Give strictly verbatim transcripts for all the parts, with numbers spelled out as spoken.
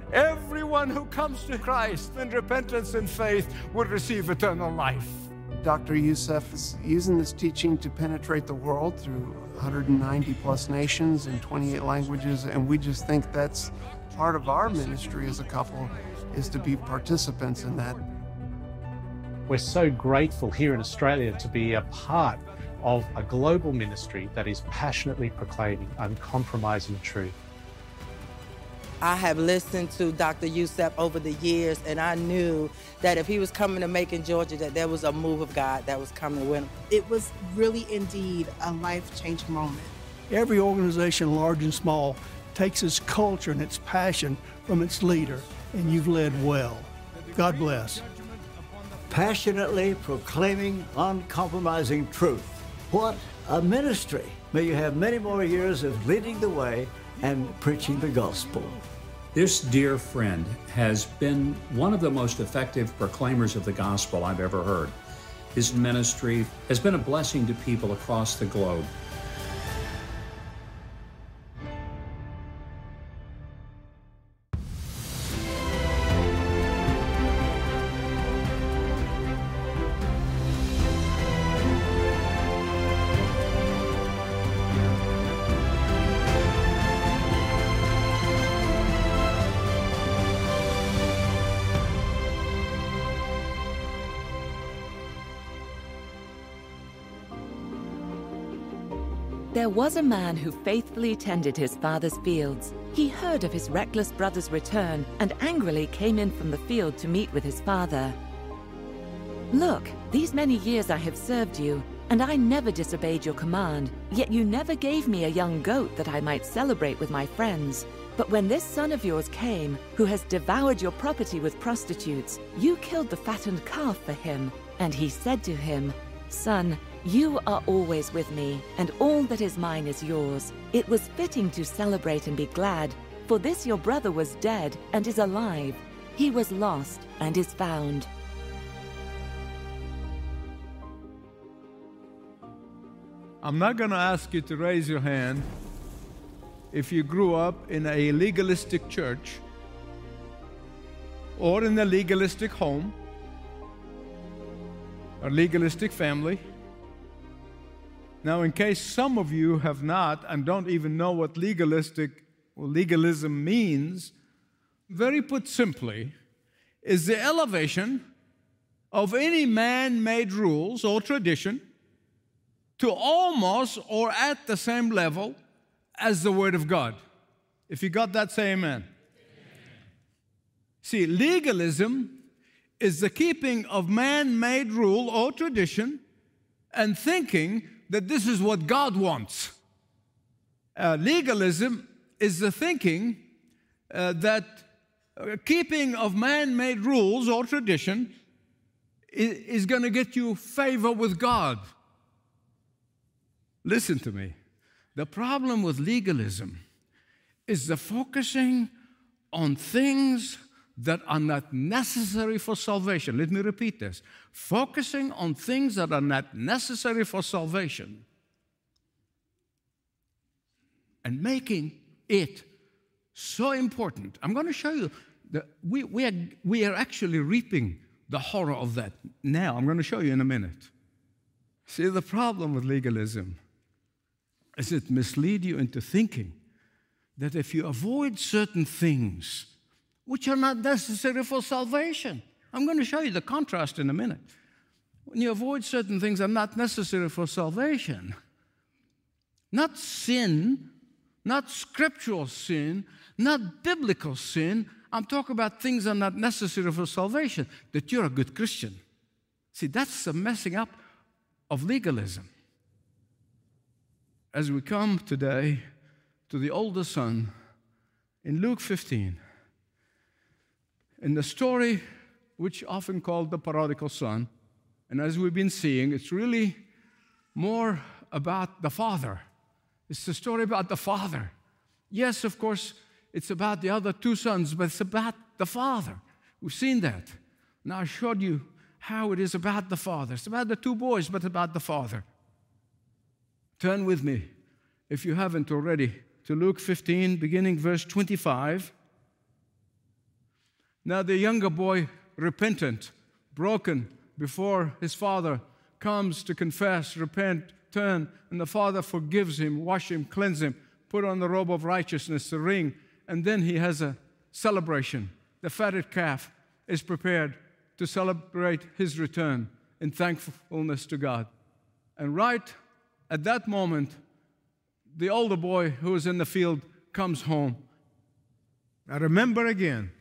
Everyone who comes to Christ in repentance and faith would receive eternal life. Doctor Youssef is using this teaching to penetrate the world through one hundred ninety plus nations in twenty-eight languages, and we just think that's part of our ministry as a couple, is to be participants in that. We're so grateful here in Australia to be a part of a global ministry that is passionately proclaiming uncompromising truth. I have listened to Doctor Youssef over the years, and I knew that if he was coming to Macon, Georgia, that there was a move of God that was coming with him. It was really indeed a life-changing moment. Every organization, large and small, takes its culture and its passion from its leader, and you've led well. God bless. Passionately proclaiming uncompromising truth. What a ministry. May you have many more years of leading the way and preaching the gospel. This dear friend has been one of the most effective proclaimers of the gospel I've ever heard. His ministry has been a blessing to people across the globe. There was a man who faithfully tended his father's fields. He heard of his reckless brother's return and angrily came in from the field to meet with his father. "Look, these many years I have served you, and I never disobeyed your command, yet you never gave me a young goat that I might celebrate with my friends. But when this son of yours came, who has devoured your property with prostitutes, you killed the fattened calf for him." And he said to him, "Son, you are always with me, and all that is mine is yours. It was fitting to celebrate and be glad, for this your brother was dead and is alive. He was lost and is found." I'm not going to ask you to raise your hand if you grew up in a legalistic church or in a legalistic home or legalistic family. Now, in case some of you have not and don't even know what legalistic or legalism means, very put simply, is the elevation of any man-made rules or tradition to almost or at the same level as the Word of God. If you got that, say amen. Amen. See, legalism is the keeping of man-made rule or tradition and thinking that this is what God wants. Uh, legalism is the thinking uh, that uh, keeping of man-made rules or tradition is, is going to get you favor with God. Listen to me. The problem with legalism is the focusing on things that are not necessary for salvation. Let me repeat this. Focusing on things that are not necessary for salvation and making it so important. I'm going to show you that we, we, are, we are actually reaping the horror of that now. I'm going to show you in a minute. See, the problem with legalism is it misleads you into thinking that if you avoid certain things which are not necessary for salvation. I'm going to show you the contrast in a minute. When you avoid certain things that are not necessary for salvation, not sin, not scriptural sin, not biblical sin, I'm talking about things that are not necessary for salvation, that you're a good Christian. See, that's the messing up of legalism. As we come today to the older son in Luke fifteen, in the story which often called the prodigal son, and as we've been seeing, it's really more about the father. It's the story about the father. Yes, of course, it's about the other two sons, but it's about the father. We've seen that. Now I showed you how it is about the father. It's about the two boys, but about the father. Turn with me, if you haven't already, to Luke fifteen, beginning verse twenty-five. Now the younger boy, repentant, broken before his father, comes to confess, repent, turn, and the father forgives him, wash him, cleanse him, put on the robe of righteousness, the ring, and then he has a celebration. The fatted calf is prepared to celebrate his return in thankfulness to God. And right at that moment, the older boy who was in the field comes home. Now remember again,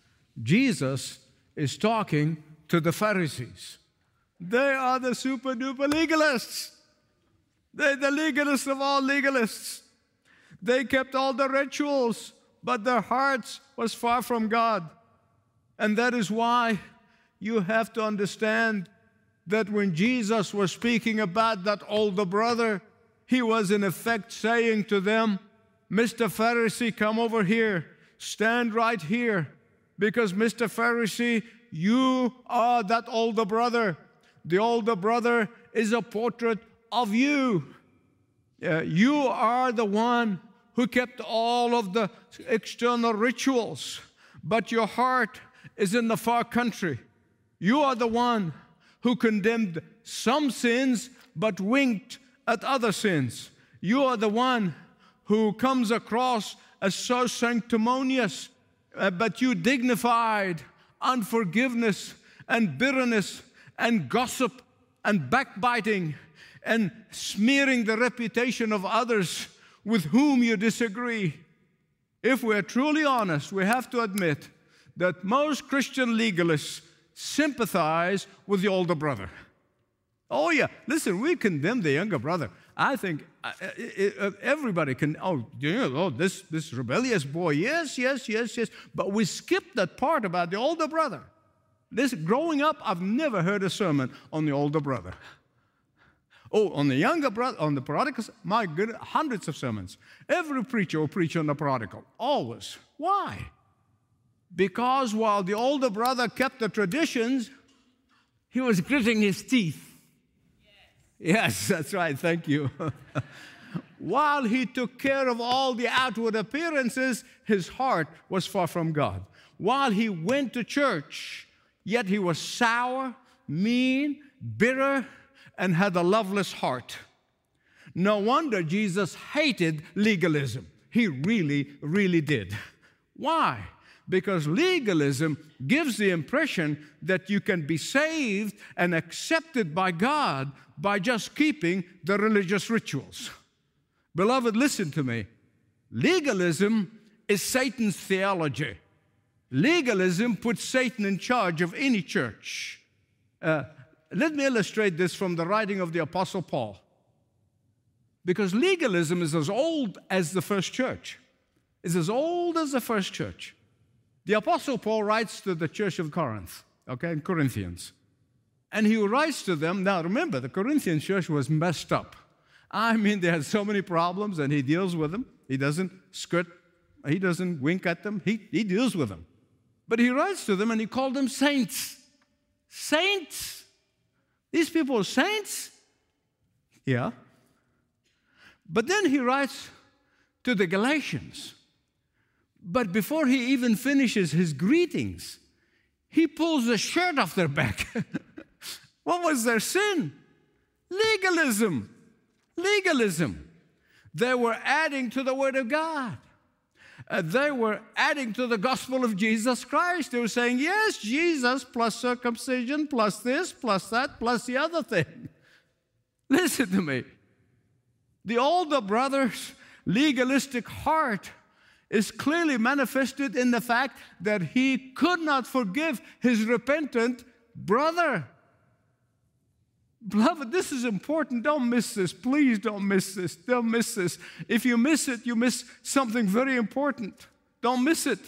Jesus is talking to the Pharisees. They are the super duper legalists. They're the legalists of all legalists. They kept all the rituals, but their hearts was far from God. And that is why you have to understand that when Jesus was speaking about that older brother, he was in effect saying to them, Mister Pharisee, come over here. Stand right here. Because Mister Pharisee, you are that older brother. The older brother is a portrait of you. Uh, you are the one who kept all of the external rituals, but your heart is in the far country. You are the one who condemned some sins, but winked at other sins. You are the one who comes across as so sanctimonious, uh, but you dignified unforgiveness and bitterness and gossip and backbiting and smearing the reputation of others with whom you disagree. If we're truly honest, we have to admit that most Christian legalists sympathize with the older brother. Oh yeah, listen, we condemn the younger brother. I think uh, uh, everybody can, oh, you know, oh this, this rebellious boy, yes, yes, yes, yes. But we skip that part about the older brother. This, growing up, I've never heard a sermon on the older brother. Oh, on the younger brother, on the prodigal, my goodness, hundreds of sermons. Every preacher will preach on the prodigal, always. Why? Because while the older brother kept the traditions, he was gritting his teeth. Yes, that's right, thank you. While he took care of all the outward appearances, his heart was far from God. While he went to church, yet he was sour, mean, bitter, and had a loveless heart. No wonder Jesus hated legalism. He really, really did. Why? Because legalism gives the impression that you can be saved and accepted by God by just keeping the religious rituals. Beloved, listen to me. Legalism is Satan's theology. Legalism puts Satan in charge of any church. Uh, let me illustrate this from the writing of the Apostle Paul. Because legalism is as old as the first church. It's as old as the first church. The Apostle Paul writes to the church of Corinth, okay, in Corinthians. And he writes to them, now remember, the Corinthian church was messed up. I mean, they had so many problems, and he deals with them. He doesn't skirt, he doesn't wink at them, he, he deals with them. But he writes to them, and he called them saints. Saints? These people are saints? Yeah. But then he writes to the Galatians. But before he even finishes his greetings, he pulls the shirt off their back. What was their sin? Legalism. Legalism. They were adding to the Word of God. Uh, they were adding to the gospel of Jesus Christ. They were saying, yes, Jesus plus circumcision, plus this, plus that, plus the other thing. Listen to me. The older brother's legalistic heart is clearly manifested in the fact that he could not forgive his repentant brother. Beloved, this is important. Don't miss this. Please don't miss this. Don't miss this. If you miss it, you miss something very important. Don't miss it.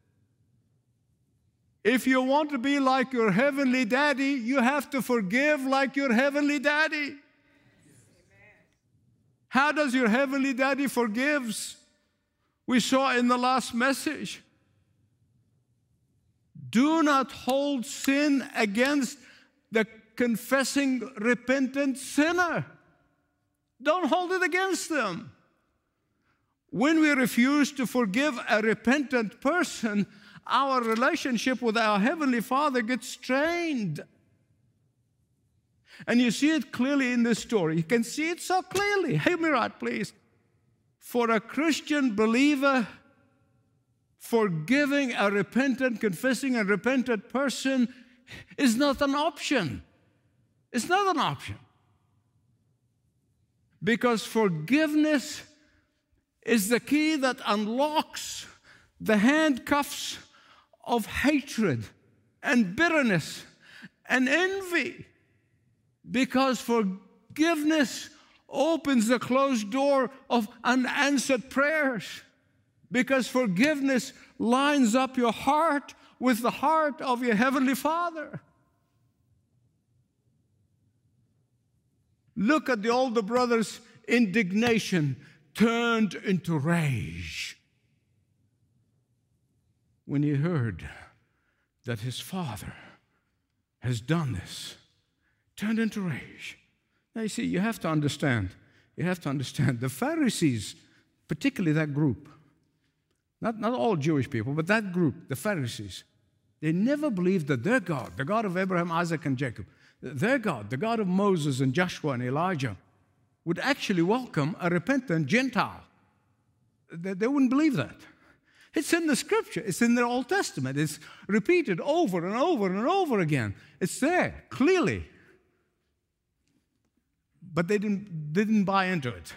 If you want to be like your heavenly daddy, you have to forgive like your heavenly daddy. How does your heavenly daddy forgives? We saw in the last message. Do not hold sin against the confessing, repentant sinner. Don't hold it against them. When we refuse to forgive a repentant person, our relationship with our Heavenly Father gets strained. And you see it clearly in this story. You can see it so clearly. Hear me right, please. For a Christian believer, forgiving a repentant, confessing a repentant person is not an option. It's not an option. Because forgiveness is the key that unlocks the handcuffs of hatred and bitterness and envy. Because forgiveness opens the closed door of unanswered prayers. Because forgiveness lines up your heart with the heart of your Heavenly Father. Look at the older brother's indignation turned into rage when he heard that his father has done this. Turned into rage. Now you see, you have to understand, you have to understand, the Pharisees, particularly that group, not, not all Jewish people, but that group, the Pharisees, they never believed that their God, the God of Abraham, Isaac, and Jacob, their God, the God of Moses and Joshua and Elijah, would actually welcome a repentant Gentile. They, they wouldn't believe that. It's in the Scripture. It's in the Old Testament. It's repeated over and over and over again. It's there, clearly. But they didn't, didn't buy into it.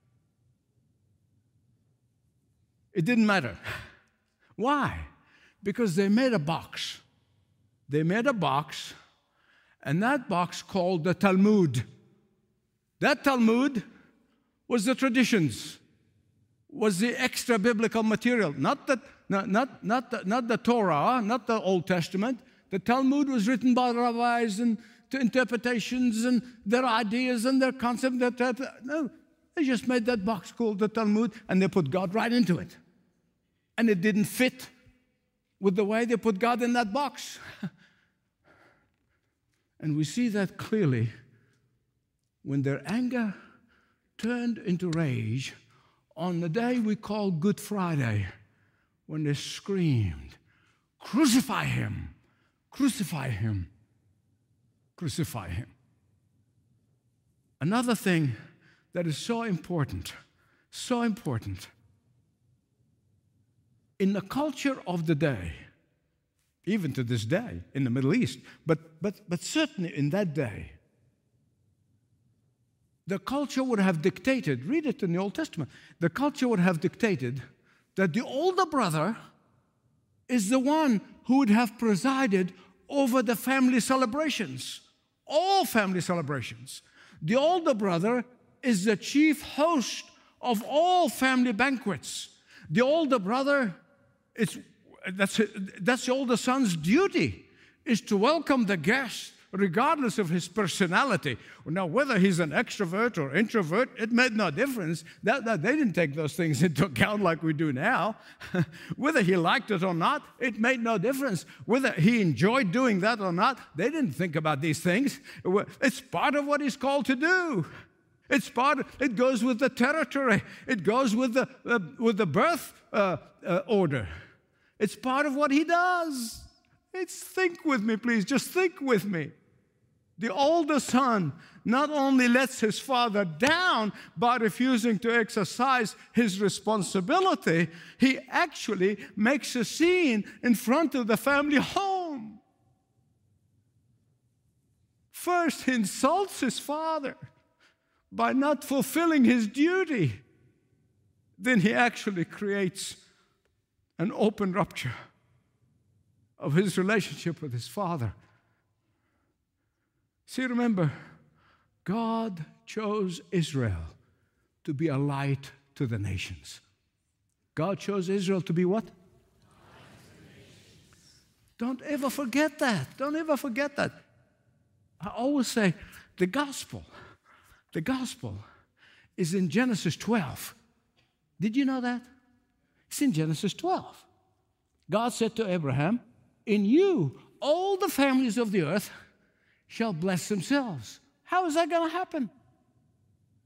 It didn't matter. Why? Because they made a box. They made a box, and that box called the Talmud. That Talmud was the traditions, was the extra biblical material, not the, not, not, not, the, not the Torah, not the Old Testament. The Talmud was written by rabbis and to interpretations and their ideas and their concepts. No, they just made that box called the Talmud, and they put God right into it. And it didn't fit with the way they put God in that box. And we see that clearly when their anger turned into rage on the day we call Good Friday, when they screamed, "Crucify him! Crucify him! Crucify him!" Another thing that is so important, so important, in the culture of the day, even to this day in the Middle East, but, but, but certainly in that day, the culture would have dictated, read it in the Old Testament, the culture would have dictated that the older brother is the one who would have presided over the family celebrations, all family celebrations. The older brother is the chief host of all family banquets. The older brother, it's, that's, that's the older son's duty, is to welcome the guest regardless of his personality. Now, whether he's an extrovert or introvert, it made no difference. That, that, they didn't take those things into account like we do now. Whether he liked it or not, it made no difference. Whether he enjoyed doing that or not, they didn't think about these things. It's part of what he's called to do. It's part of, it goes with the territory. It goes with the, uh, with the birth uh, uh, order. It's part of what he does. It's, think with me, please. Just think with me. The older son not only lets his father down by refusing to exercise his responsibility, he actually makes a scene in front of the family home. First, he insults his father by not fulfilling his duty. Then he actually creates an open rupture of his relationship with his father. See, remember, God chose Israel to be a light to the nations. God chose Israel to be what? Don't ever forget that. Don't ever forget that. I always say the gospel, the gospel is in Genesis twelve. Did you know that? It's in Genesis twelve. God said to Abraham, "In you, all the families of the earth shall bless themselves." How is that going to happen?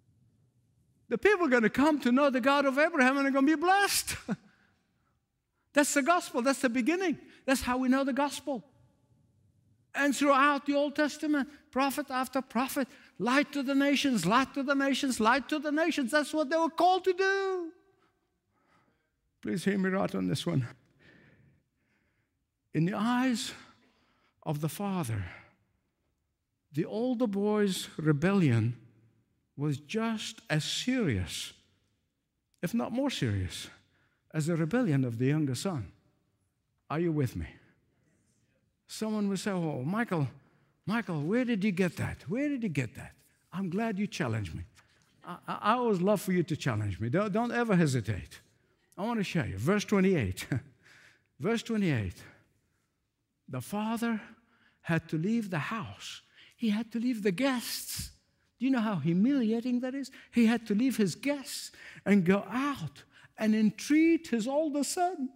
The people are going to come to know the God of Abraham and they're going to be blessed. That's the gospel. That's the beginning. That's how we know the gospel. And throughout the Old Testament, prophet after prophet, light to the nations, light to the nations, light to the nations. That's what they were called to do. Please hear me right on this one. In the eyes of the Father, the older boy's rebellion was just as serious, if not more serious, as the rebellion of the younger son. Are you with me? Someone would say, oh, Michael, Michael, where did you get that? Where did you get that? I'm glad you challenged me. I, I always love for you to challenge me. Don't, don't ever hesitate. I want to show you. Verse twenty-eight. Verse twenty-eight. The father had to leave the house. He had to leave the guests. Do you know how humiliating that is? He had to leave his guests and go out and entreat his older son.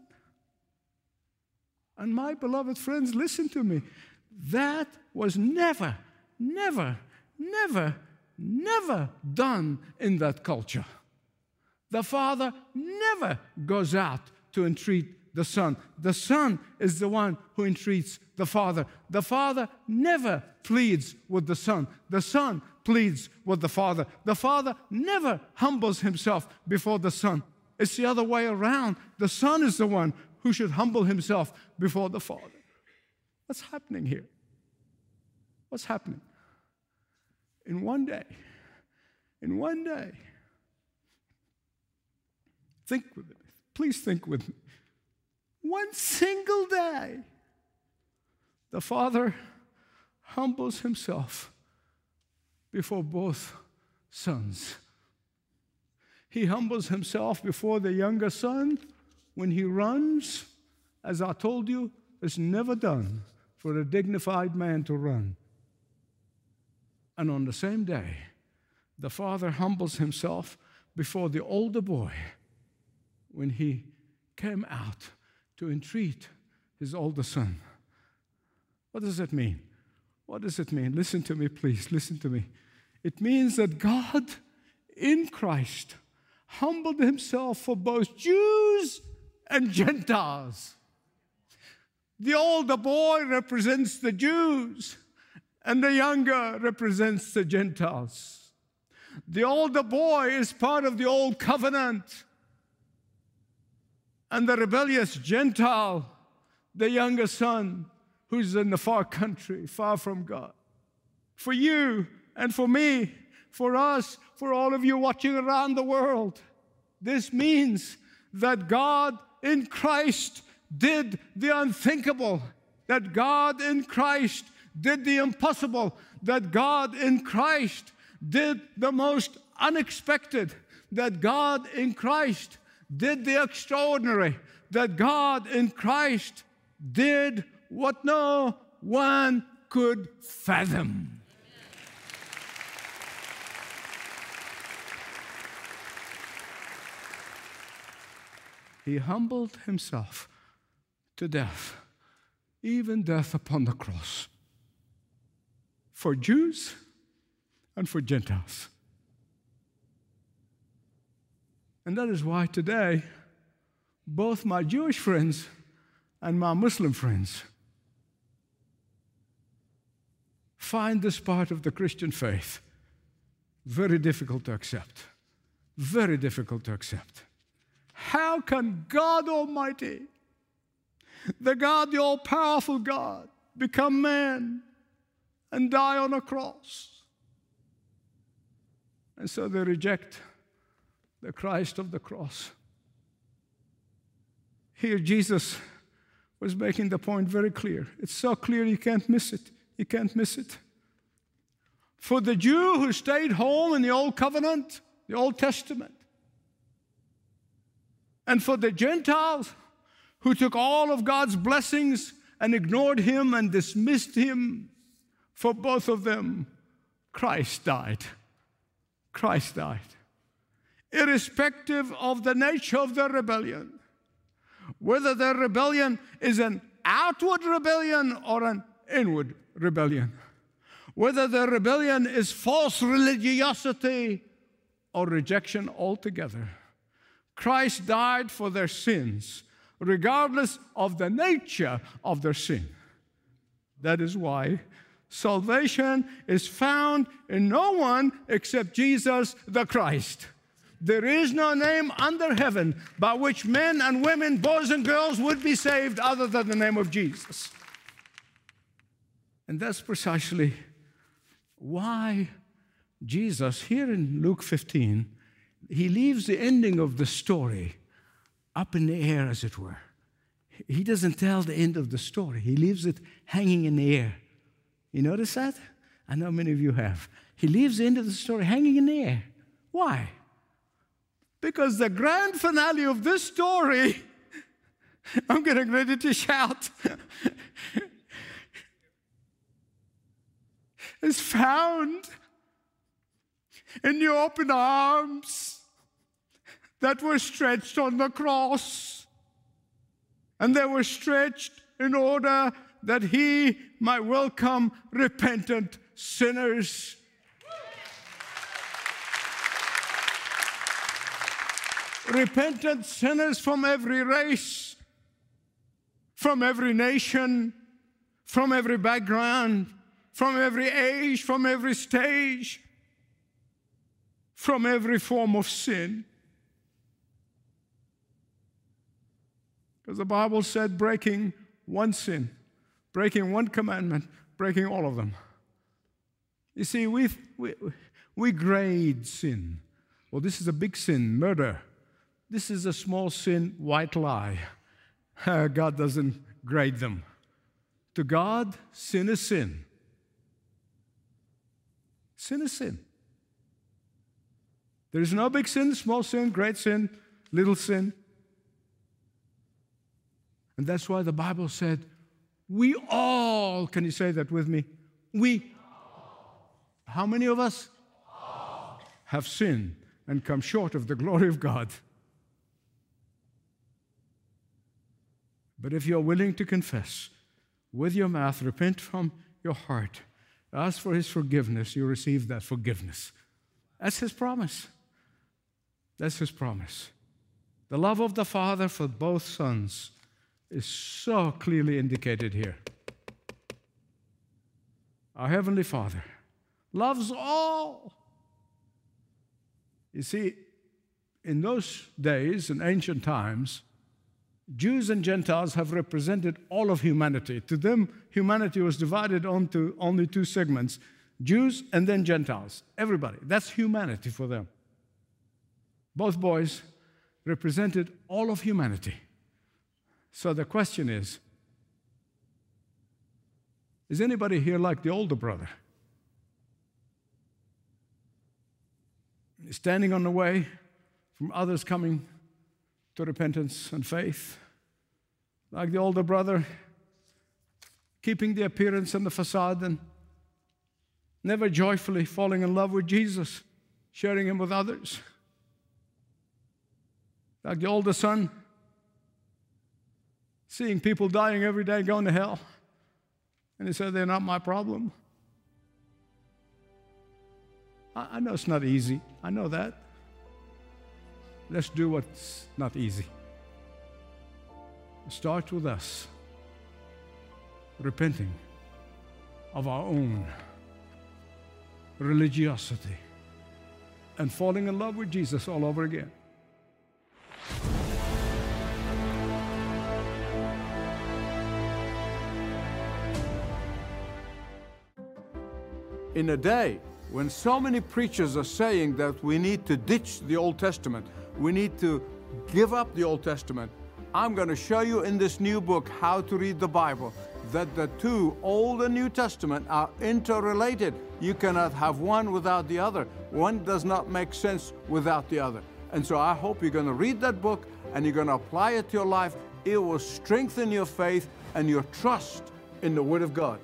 And my beloved friends, listen to me. That was never, never, never, never done in that culture. The father never goes out to entreat the son. The son is the one who entreats the father. The father never pleads with the son. The son pleads with the father. The father never humbles himself before the son. It's the other way around. The son is the one who should humble himself before the father. What's happening here? What's happening? In one day, in one day, think with me. Please think with me. One single day, the father humbles himself before both sons. He humbles himself before the younger son when he runs. As I told you, it's never done for a dignified man to run. And on the same day, the father humbles himself before the older boy when he came out to entreat his older son. What does that mean? What does it mean? Listen to me, please. Listen to me. It means that God in Christ humbled himself for both Jews and Gentiles. The older boy represents the Jews, and the younger represents the Gentiles. The older boy is part of the old covenant, and the rebellious Gentile, the younger son, who's in the far country, far from God. For you and for me, for us, for all of you watching around the world, this means that God in Christ did the unthinkable, that God in Christ did the impossible, that God in Christ did the most unexpected, that God in Christ did the extraordinary, that God in Christ did what no one could fathom. He humbled himself to death, even death upon the cross, for Jews and for Gentiles. And that is why today, both my Jewish friends and my Muslim friends find this part of the Christian faith very difficult to accept. Very difficult to accept. How can God Almighty, the God, the all-powerful God, become man and die on a cross? And so they reject the Christ of the cross. Here Jesus was making the point very clear. It's so clear you can't miss it. You can't miss it. For the Jew who stayed home in the Old Covenant, the Old Testament, and for the Gentiles who took all of God's blessings and ignored him and dismissed him, for both of them, Christ died. Christ died. Irrespective of the nature of their rebellion, whether their rebellion is an outward rebellion or an inward rebellion, whether their rebellion is false religiosity or rejection altogether, Christ died for their sins regardless of the nature of their sin. That is why salvation is found in no one except Jesus the Christ. There is no name under heaven by which men and women, boys and girls would be saved other than the name of Jesus. And that's precisely why Jesus, here in Luke fifteen, he leaves the ending of the story up in the air, as it were. He doesn't tell the end of the story. He leaves it hanging in the air. You notice that? I know many of you have. He leaves the end of the story hanging in the air. Why? Because the grand finale of this story, I'm getting ready to shout, is found in the open arms that were stretched on the cross. And they were stretched in order that he might welcome repentant sinners. Repentant sinners from every race, from every nation, from every background, from every age, from every stage, from every form of sin. Because the Bible said breaking one sin, breaking one commandment, breaking all of them. You see, we we we grade sin. Well, this is a big sin, murder. This is a small sin, white lie. Uh, God doesn't grade them. To God, sin is sin. Sin is sin. There is no big sin, small sin, great sin, little sin. And that's why the Bible said, we all, can you say that with me? We, how many of us have sinned and come short of the glory of God? But if you're willing to confess with your mouth, repent from your heart, ask for his forgiveness, you receive that forgiveness. That's his promise. That's his promise. The love of the Father for both sons is so clearly indicated here. Our Heavenly Father loves all. You see, in those days, in ancient times, Jews and Gentiles have represented all of humanity. To them, humanity was divided onto only two segments, Jews and then Gentiles. Everybody. That's humanity for them. Both boys represented all of humanity. So the question is, is anybody here like the older brother? Standing on the way from others coming to repentance and faith, like the older brother, keeping the appearance and the facade and never joyfully falling in love with Jesus, sharing him with others. Like the older son, seeing people dying every day, going to hell, and he said, they're not my problem. I, I know it's not easy. I know that. Let's do what's not easy. Start with us repenting of our own religiosity and falling in love with Jesus all over again. In a day when so many preachers are saying that we need to ditch the Old Testament, we need to give up the Old Testament, I'm going to show you in this new book, How to Read the Bible, that the two, Old and New Testament, are interrelated. You cannot have one without the other. One does not make sense without the other. And so I hope you're going to read that book and you're going to apply it to your life. It will strengthen your faith and your trust in the Word of God.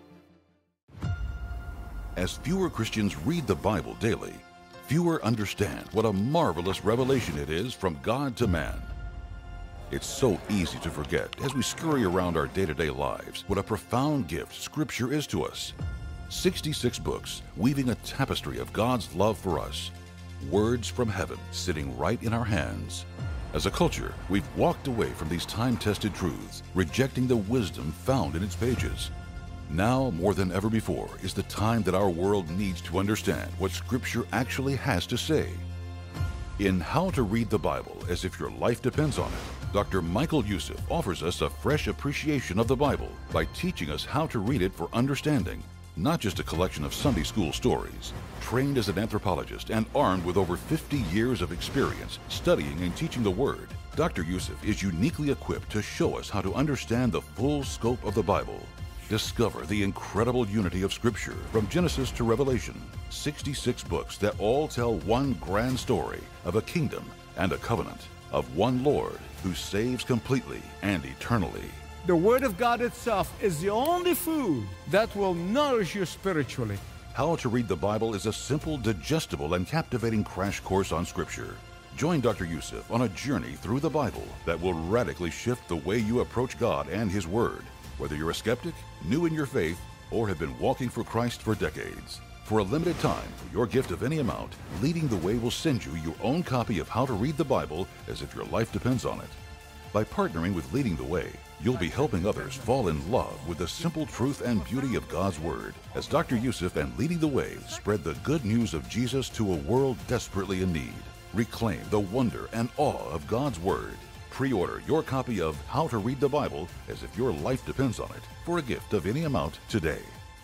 As fewer Christians read the Bible daily, fewer understand what a marvelous revelation it is from God to man. It's so easy to forget as we scurry around our day-to-day lives what a profound gift Scripture is to us. sixty-six books weaving a tapestry of God's love for us. Words from heaven sitting right in our hands. As a culture, we've walked away from these time-tested truths, rejecting the wisdom found in its pages. Now, more than ever before, is the time that our world needs to understand what Scripture actually has to say. In How to Read the Bible as If Your Life Depends on It, Doctor Michael Youssef offers us a fresh appreciation of the Bible by teaching us how to read it for understanding, not just a collection of Sunday school stories. Trained as an anthropologist and armed with over fifty years of experience studying and teaching the Word, Doctor Youssef is uniquely equipped to show us how to understand the full scope of the Bible. Discover the incredible unity of Scripture from Genesis to Revelation, sixty-six books that all tell one grand story of a kingdom and a covenant, of one Lord who saves completely and eternally. The Word of God itself is the only food that will nourish you spiritually. How to Read the Bible is a simple, digestible, and captivating crash course on Scripture. Join Doctor Youssef on a journey through the Bible that will radically shift the way you approach God and His Word, whether you're a skeptic, new in your faith, or have been walking for Christ for decades. For a limited time, for your gift of any amount, Leading the Way will send you your own copy of How to Read the Bible as if your life depends on it. By partnering with Leading the Way, you'll be helping others fall in love with the simple truth and beauty of God's Word, as Doctor Youssef and Leading the Way spread the good news of Jesus to a world desperately in need. Reclaim the wonder and awe of God's Word. Pre-order your copy of How to Read the Bible as if your life depends on it for a gift of any amount today.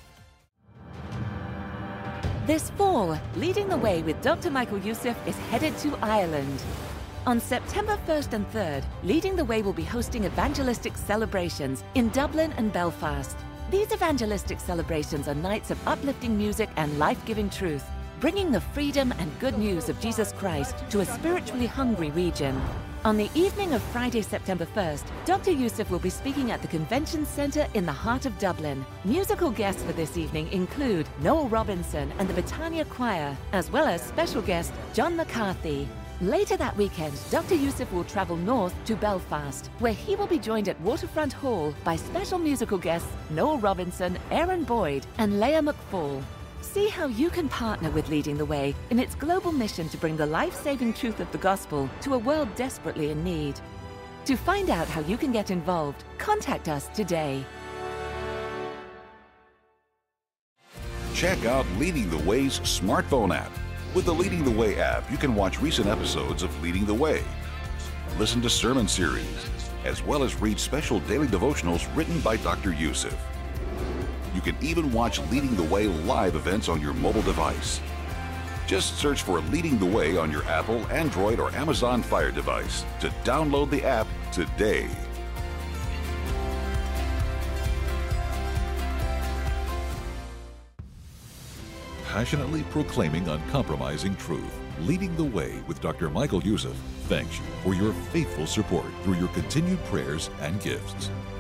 This fall, Leading the Way with Doctor Michael Youssef is headed to Ireland. On September first and third, Leading the Way will be hosting evangelistic celebrations in Dublin and Belfast. These evangelistic celebrations are nights of uplifting music and life-giving truth, bringing the freedom and good news of Jesus Christ to a spiritually hungry region. On the evening of Friday, September first, Doctor Youssef will be speaking at the Convention Centre in the heart of Dublin. Musical guests for this evening include Noel Robinson and the Britannia Choir, as well as special guest John McCarthy. Later that weekend, Doctor Youssef will travel north to Belfast, where he will be joined at Waterfront Hall by special musical guests Noel Robinson, Aaron Boyd, and Leah McFall. See how you can partner with Leading the Way in its global mission to bring the life-saving truth of the gospel to a world desperately in need. To find out how you can get involved, contact us today. Check out Leading the Way's smartphone app. With the Leading the Way app, you can watch recent episodes of Leading the Way, listen to sermon series, as well as read special daily devotionals written by Doctor Youssef. You can even watch Leading the Way live events on your mobile device. Just search for Leading the Way on your Apple, Android, or Amazon Fire device to download the app today. Passionately proclaiming uncompromising truth, Leading the Way with Doctor Michael Youssef thanks you for your faithful support through your continued prayers and gifts.